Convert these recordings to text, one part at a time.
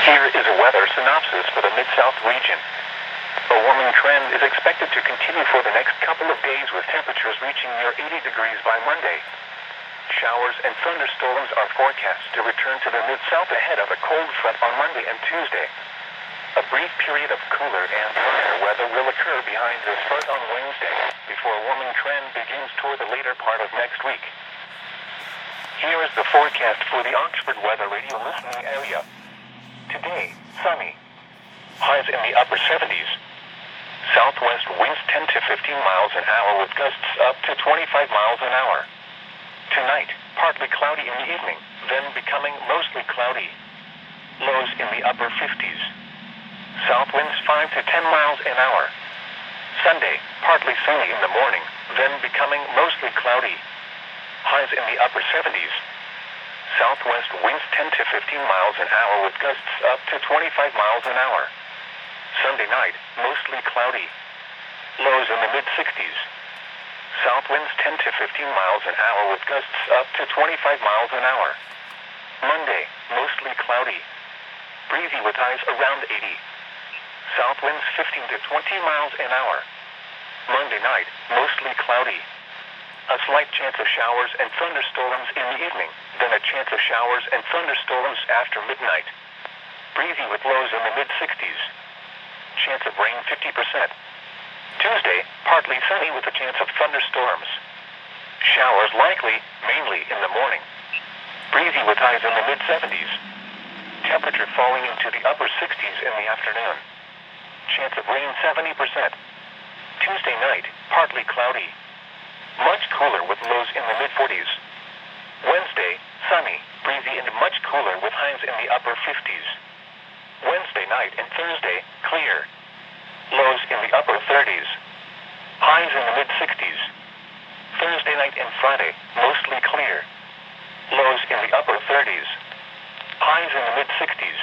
Here is a weather synopsis for the Mid-South region. A warming trend is expected to continue for the next couple of days with temperatures reaching near 80 degrees by Monday. Showers and thunderstorms are forecast to return to the Mid-South ahead of a cold front on Monday and Tuesday. A brief period of cooler and drier weather will occur behind this front on Wednesday before a warming trend begins toward the later part of next week. Here is the forecast for the Oxford Weather Radio listening area. Today, sunny. Highs in the upper 70s. Southwest winds 10 to 15 miles an hour with gusts up to 25 miles an hour. Tonight, partly cloudy in the evening, then becoming mostly cloudy. Lows in the upper 50s. South winds 5 to 10 miles an hour. Sunday, partly sunny in the morning, then becoming mostly cloudy. Highs in the upper 70s. Southwest winds 10 to 15 miles an hour with gusts up to 25 miles an hour. Sunday night, mostly cloudy. Lows in the mid-60s. South winds 10 to 15 miles an hour with gusts up to 25 miles an hour. Monday, mostly cloudy. Breezy with highs around 80. South winds 15 to 20 miles an hour. Monday night, mostly cloudy. A slight chance of showers and thunderstorms in the evening, then a chance of showers and thunderstorms after midnight. Breezy with lows in the mid-60s. Chance of rain 50%. Tuesday, partly sunny with a chance of thunderstorms. Showers likely, mainly in the morning. Breezy with highs in the mid-70s. Temperature falling into the upper 60s in the afternoon. Chance of rain 70%. Tuesday night, partly cloudy. Much cooler with lows in the mid-40s. Wednesday, sunny, breezy and much cooler with highs in the upper 50s. Wednesday night and Thursday, clear. Lows in the upper 30s. Highs in the mid-60s. Thursday night and Friday, mostly clear. Lows in the upper 30s. Highs in the mid-60s.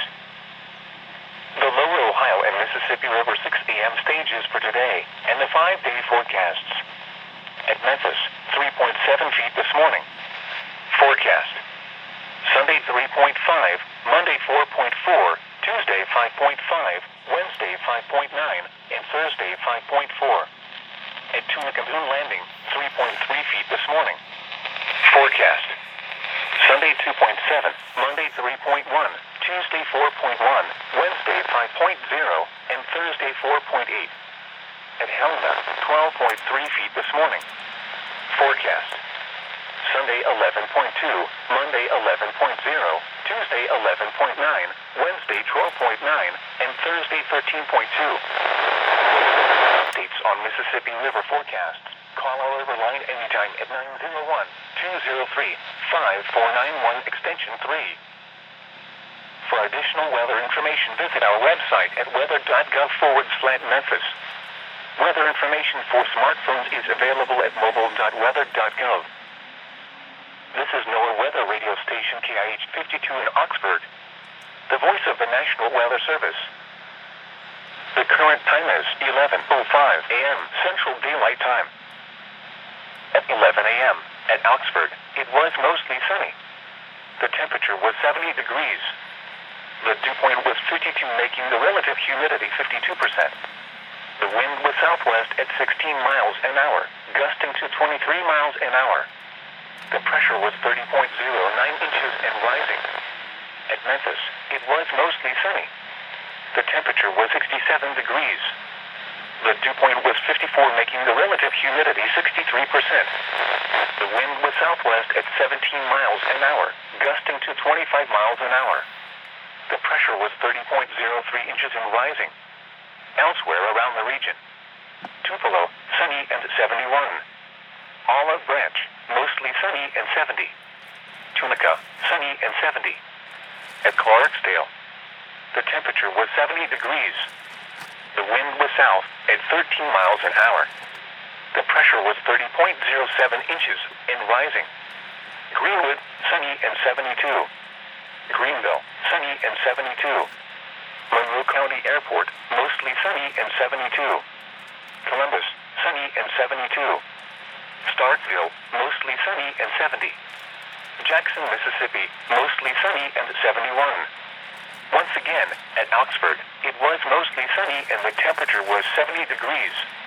The Lower Ohio and Mississippi River 6 a.m. stages for today and the 5-day forecasts. At Memphis, 3.7 feet this morning. Forecast. Sunday 3.5, Monday 4.4, Tuesday 5.5, Wednesday 5.9, and Thursday 5.4. At Tunica Moon Landing, 3.3 feet this morning. Forecast. Sunday 2.7, Monday 3.1, Tuesday 4.1, Wednesday 5.0, and Thursday 4.8. At Helena, 12.3 feet this morning. Forecast. Sunday 11.2, Monday 11.0, Tuesday 11.9, Wednesday 12.9, and Thursday 13.2. Updates on Mississippi River forecasts. Call our river line anytime at 901-203-5491 extension 3. For additional weather information, visit our website at weather.gov/Memphis. Weather information for smartphones is available at mobile.weather.gov. This is NOAA Weather Radio Station KIH 52 in Oxford, the voice of the National Weather Service. The current time is 11:05 a.m. Central Daylight Time. At 11 a.m. at Oxford, it was mostly sunny. The temperature was 70 degrees. The dew point was 52, making the relative humidity 52%. The wind was southwest at 16 miles an hour, gusting to 23 miles an hour. The pressure was 30.09 inches and rising. At Memphis, it was mostly sunny. The temperature was 67 degrees. The dew point was 54, making the relative humidity 63%. The wind was southwest at 17 miles an hour, gusting to 25 miles an hour. The pressure was 30.03 inches and rising. Elsewhere around the region. Tupelo, sunny and 71. Olive Branch, mostly sunny and 70. Tunica, sunny and 70. At Clarksdale, the temperature was 70 degrees. The wind was south at 13 miles an hour. The pressure was 30.07 inches and rising. Greenwood, sunny and 72. Greenville, sunny and 72. Monroe County Airport, mostly sunny and 72. Columbus, sunny and 72. Starkville, mostly sunny and 70. Jackson, Mississippi, mostly sunny and 71. Once again, again, at Oxford, it was mostly sunny and the temperature was 70 degrees.